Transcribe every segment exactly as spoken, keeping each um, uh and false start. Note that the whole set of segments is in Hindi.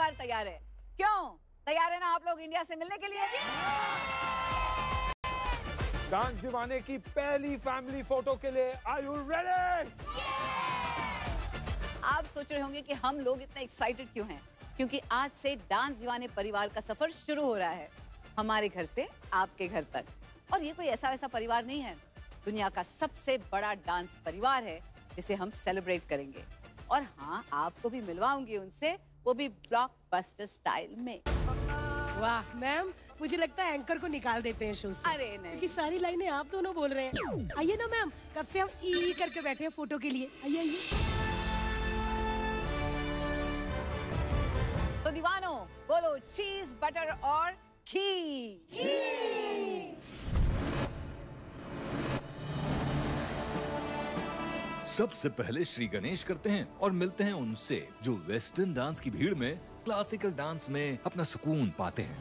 परिवार तैयार है। क्यों तैयार है ना आप लोग इंडिया से मिलने के लिए? डांस दीवाने की पहली फैमिली फोटो के लिए आर यू रेडी? आप सोच रहे होंगे कि हम लोग इतने एक्साइटेड क्यों हैं? क्योंकि आज से डांस दीवाने परिवार का सफर शुरू हो रहा है, हमारे घर से आपके घर तक। और ये कोई ऐसा वैसा परिवार नहीं है, दुनिया का सबसे बड़ा डांस परिवार है जिसे हम सेलिब्रेट करेंगे। और हाँ, आपको भी मिलवाऊंगी उनसे, वो भी ब्लॉकबस्टर स्टाइल में। वाह मैम, मुझे लगता है एंकर को निकाल देते हैं शो से। अरे नहीं, क्योंकि सारी लाइनें आप दोनों बोल रहे हैं। आइए ना मैम, कब से हम ई करके बैठे हैं फोटो के लिए। आइए आइए। तो दीवानो बोलो चीज, बटर और घी। सबसे पहले श्री गणेश करते हैं और मिलते हैं उनसे जो वेस्टर्न डांस की भीड़ में क्लासिकल डांस में अपना सुकून पाते हैं।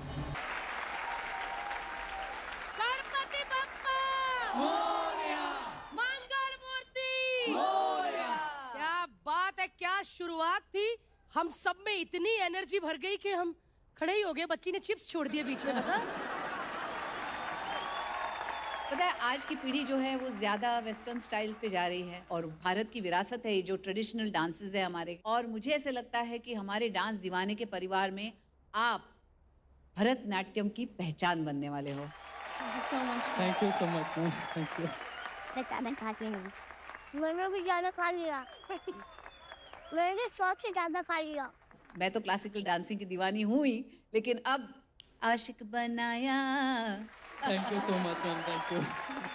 गणपति बप्पा मोरया, मंगल मूर्ति मोरया। क्या बात है, क्या शुरुआत थी। हम सब में इतनी एनर्जी भर गई कि हम खड़े ही हो गए। बच्ची ने चिप्स छोड़ दिए बीच में, पता पता है आज की पीढ़ी जो है वो ज्यादा वेस्टर्न स्टाइल्स पे जा रही है और भारत की विरासत है ये जो ट्रेडिशनल डांसेस है हमारे। और मुझे ऐसे लगता है कि हमारे डांस दीवाने के परिवार में आप भरतनाट्यम की पहचान बनने वाले हो। Thank you so much ma'am, thank you. मैं ज्यादा खाती नहीं, मैंने भी ज्यादा खा लिया। मैंने सौ से ज्यादा खा लिया। मैं तो क्लासिकल डांसिंग की दीवानी हूँ ही, लेकिन अब आशिक बनाया। Thank you so much ma'am, thank you.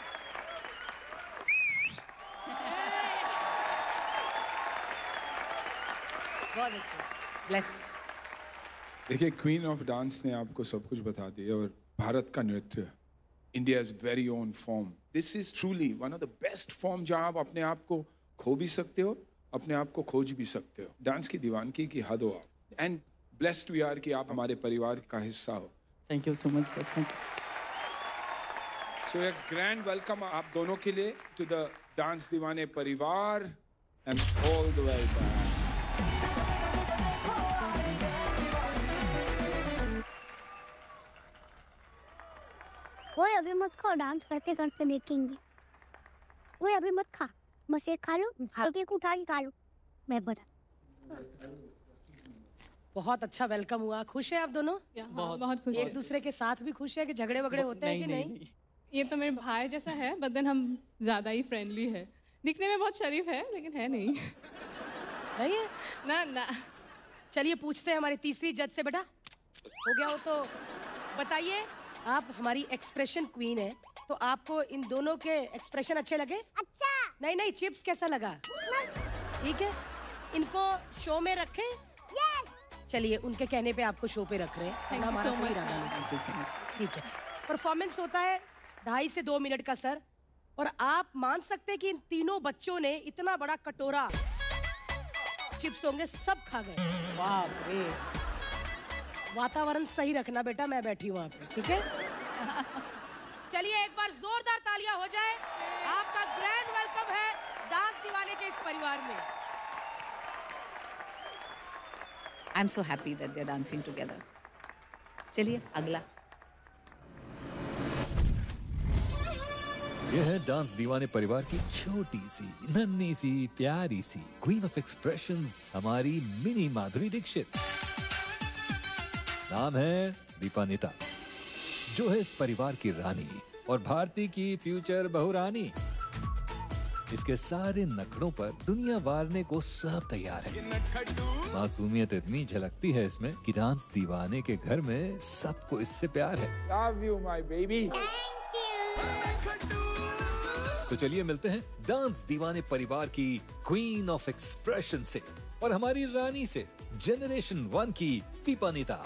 बहुत अच्छा, ब्लेस्ड। देखिए, क्वीन ऑफ डांस ने आपको सब कुछ बता दिया और भारत का नृत्य, India's very own form. This is truly one of the best form जहां आप अपने आप को खो भी सकते हो, अपने आप को खोज भी सकते हो। डांस की दीवानगी की हद हो आप। एंड ब्लेस्ड वी आर कि आप हमारे परिवार का हिस्सा हो। Thank you so much sir, thank you. So एक ग्रैंड वेलकम आप दोनों के लिए टू द डांस दीवाने परिवार and all the way back. वो अभी मत खाओ, डांस करते करते देखेंगे। वो अभी मत खा, बस एक खा लो, हल्के को उठा के खा लो। मैं बता। बहुत अच्छा वेलकम हुआ। खुश है आप दोनों? बहुत बहुत खुश। एक दूसरे के साथ भी खुश है कि झगड़े वगड़े होते हैं कि नहीं, नहीं? नहीं। ये तो मेरे भाई जैसा है, बट देन हम ज्यादा ही फ्रेंडली है। दिखने में बहुत शरीफ है लेकिन है नहीं। नहीं है ना ना। चलिए पूछते हैं हमारी तीसरी जज से। बेटा हो गया हो तो बताइए, आप हमारी एक्सप्रेशन क्वीन है तो आपको इन दोनों के एक्सप्रेशन अच्छे लगे? अच्छा। नहीं नहीं, चिप्स कैसा लगा? ठीक है, इनको शो में रखें? यस। चलिए उनके कहने पे आपको शो पे रख रहे हैं। Thank you so much. Thank you so much. ठीक है, परफॉर्मेंस होता है ढाई से दो मिनट का सर। और आप मान सकते हैं कि इन तीनों बच्चों ने इतना बड़ा कटोरा चिप्स होंगे सब खा गए। बाप रे। वातावरण सही रखना बेटा, मैं बैठी हूँ वहाँ पे, ठीक है? चलिए एक बार जोरदार तालियां हो जाए। आपका ग्रैंड वेलकम है डांस दीवाने के इस परिवार में। I am so happy that they are dancing together. चलिए अगला। यह है डांस दीवाने परिवार की छोटी सी नन्ही सी प्यारी सी क्वीन ऑफ एक्सप्रेशंस, हमारी मिनी माधुरी दीक्षित। नाम है दीपानिता, जो है इस परिवार की रानी और भारती की फ्यूचर बहुरानी। इसके सारे नखड़ों पर दुनिया वारने को सब तैयार है। मासूमियत इतनी झलकती है इसमें कि डांस दीवाने के घर में सबको इससे प्यार है। Love you my baby. तो चलिए मिलते हैं डांस दीवाने परिवार की क्वीन ऑफ एक्सप्रेशन से और हमारी रानी से, जनरेशन वन की दीपानिता।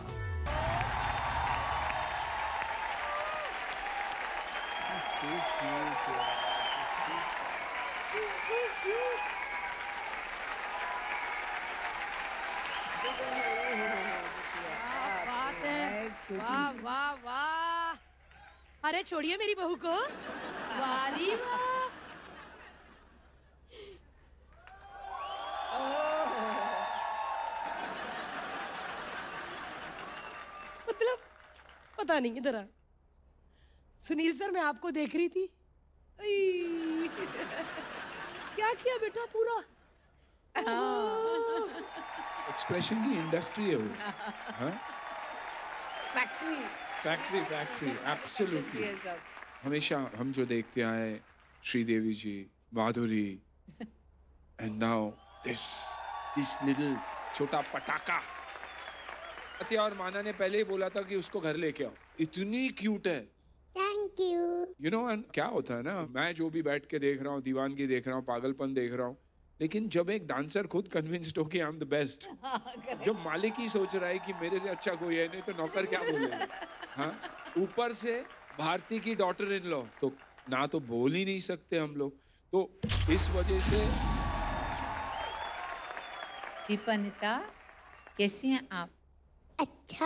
बात है, वाह वाह वाह। अरे छोड़िए मेरी बहू को। वारी वाह। मतलब पता नहीं, इधर आ। सुनील सर, मैं आपको देख रही थी। अई, क्या किया बेटा पूरा? एक्सप्रेशन की इंडस्ट्री है वो। हाँ? Factory factory factory absolutely. ये सब हमेशा हम जो देखते आए, Sridevi ji, Madhuri, and now this this little छोटा पटाखा। सत्या और माना ने पहले ही बोला था कि उसको घर लेके आओ, इतनी क्यूट है। Thank you. यू नो क्या होता है ना, मैं जो भी बैठ के देख रहा हूँ, दीवानगी देख रहा हूँ, पागलपन देख रहा हूँ, लेकिन जब एक डांसर खुद कन्विंस्ड हो कि आई एम द बेस्ट, जब मालिक ही सोच रहा है कि मेरे से अच्छा कोई है नहीं, तो नौकर क्या बोलेगा? हाँ, ऊपर से भारती की डॉटर इन लॉ, तो ना तो बोल ही नहीं सकते हम लोग। तो इस वजह से दीपानिता, कैसी हैं आप? अच्छा।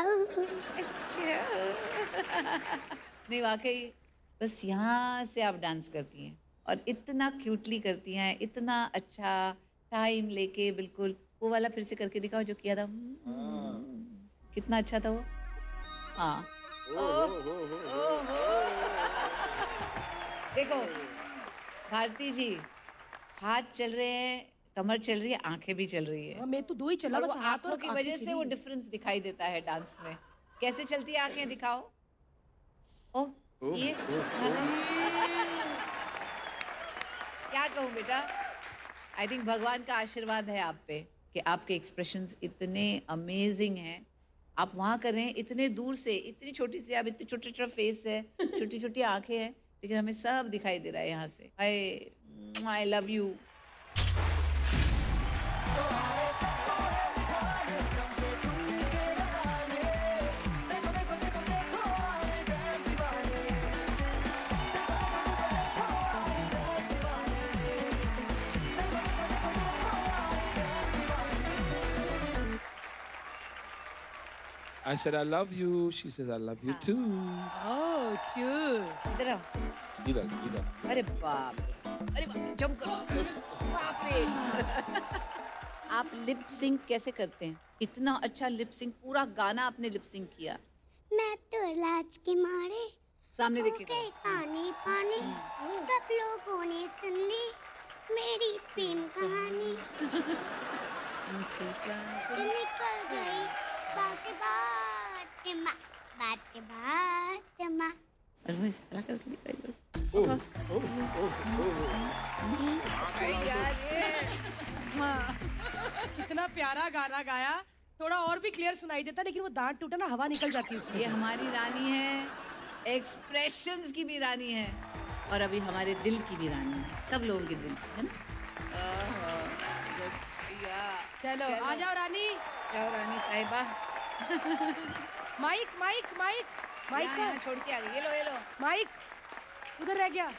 नहीं वाकई, बस यहाँ से आप डांस करती हैं और इतना क्यूटली करती हैं, इतना अच्छा टाइम लेके। बिल्कुल वो वाला फिर से करके दिखाओ जो किया था। कितना अच्छा था वो। हाँ, देखो भारती जी, हाथ चल रहे हैं, कमर चल रही है, आंखें भी चल रही है। हाँ, मैं तो दो ही चला, और बस वो हाथ और आंखों की आंखें वजह चली से वो हैं। डिफरेंस दिखाई देता है डांस में। कैसे चलती है आंखें दिखाओ। ओह, ओह, ये क्या कहूँ बेटा, आई थिंक भगवान का आशीर्वाद है आप पे कि आपके एक्सप्रेशंस इतने अमेजिंग हैं। आप वहाँ कर रहे हैं इतने दूर से, इतनी छोटी सी, आप इतनी छोटे छोटे फेस है, छोटी छोटी आंखें हैं, लेकिन हमें सब दिखाई दे रहा है यहाँ से। I I love you. I said I love you. She says I love you too. Oh, cute। इधर आओ। इधर इधर। अरे बाप रे, अरे बाप, जंप करो। बाप रे। आप लिप सिंक कैसे करते हैं? इतना अच्छा लिप सिंक, पूरा गाना आपने लिप सिंक किया। मैं तो लाज के मारे सामने हो देखिएगा। गई पानी पानी, सब लोगों ने सुन ली मेरी प्रेम कहानी। तो निकल गई बात बात माँ, बात बात माँ। और वो ऐसा वाला करके दिखाइए। ओह ओह ओह यार ये कितना प्यारा गाना गाया। थोड़ा और भी क्लियर सुनाई देता, लेकिन वो दांत टूटा ना, हवा निकल जाती है उसमें। ये हमारी रानी है, एक्सप्रेशंस की भी रानी है, और अभी हमारे दिल की भी रानी है, सब लोगों के दिल की, है ना? चलो आ जाओ रानी। जाओ रानी साहिबा। माइक माइक माइक माइक यहाँ- का यहाँ छोड़ के आ गई। ये लो ये लो। माइक उधर रह गया।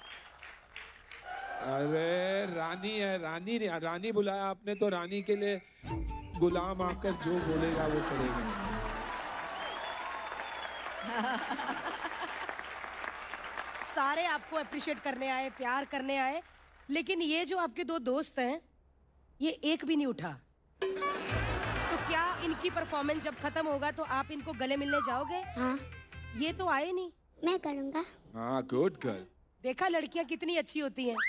अरे रानी है, रानी ने रानी बुलाया आपने, तो रानी के लिए गुलाम आकर जो बोलेगा वो करेगा। सारे आपको अप्रिशिएट करने आए, प्यार करने आए, लेकिन ये जो आपके दो दोस्त हैं, ये एक भी नहीं उठा। तो क्या इनकी परफॉर्मेंस जब खत्म होगा तो आप इनको गले मिलने जाओगे? हाँ, ये तो आए नहीं। मैं करूँगा। हाँ, गुड गर्ल। देखा लड़कियां कितनी अच्छी होती हैं।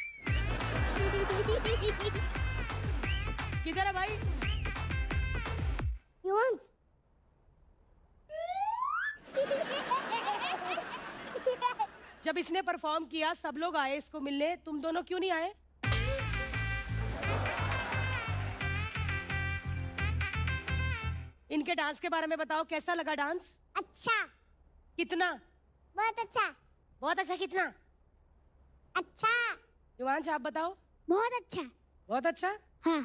किधर है भाई? युवांश। जब इसने परफॉर्म किया सब लोग आए इसको मिलने, तुम दोनों क्यों नहीं आए? इनके डांस के बारे में बताओ, कैसा लगा डांस? अच्छा, कितना? बहुत अच्छा। बहुत अच्छा। कितना अच्छा, युवांश आप बताओ? बहुत अच्छा। बहुत अच्छा। हाँ,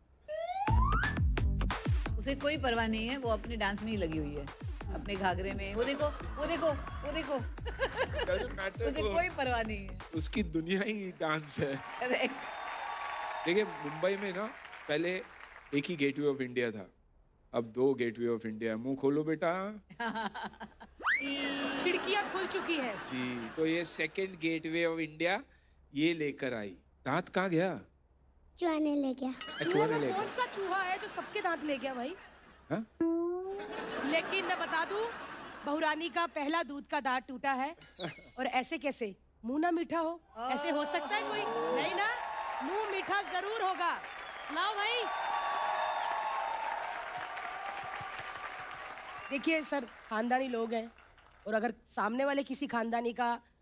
उसे कोई परवाह नहीं है, वो अपने डांस में ही लगी हुई है, अपने घाघरे में। वो देखो वो देखो वो देखो। उसे कोई परवाह नहीं है। उसकी दुनिया ही डांस है। करेक्ट। देखिए मुंबई में ना पहले एक ही गेटवे ऑफ इंडिया था, अब दो गेटवे ऑफ इंडिया। मुंह खोलो बेटा। खिड़कियां खुल चुकी हैं। जी, तो ये सेकंड गेटवे ऑफ इंडिया ये लेकर आई। दांत कहाँ गया? चुहाने ले गया। चूहा ने ले कौन गया। सा चूहा है जो सबके दांत ले गया भाई? हाँ? लेकिन मैं बता दूं, बहुरानी का पहला दूध का दांत टूटा है और ऐसे कैसे मुंह ना मीठा हो, ऐसे हो सकता है कोई? नहीं ना, मुंह मीठा जरूर होगा। लाओ भाई। देखिए सर, खानदानी लोग हैं और अगर सामने वाले किसी खानदानी का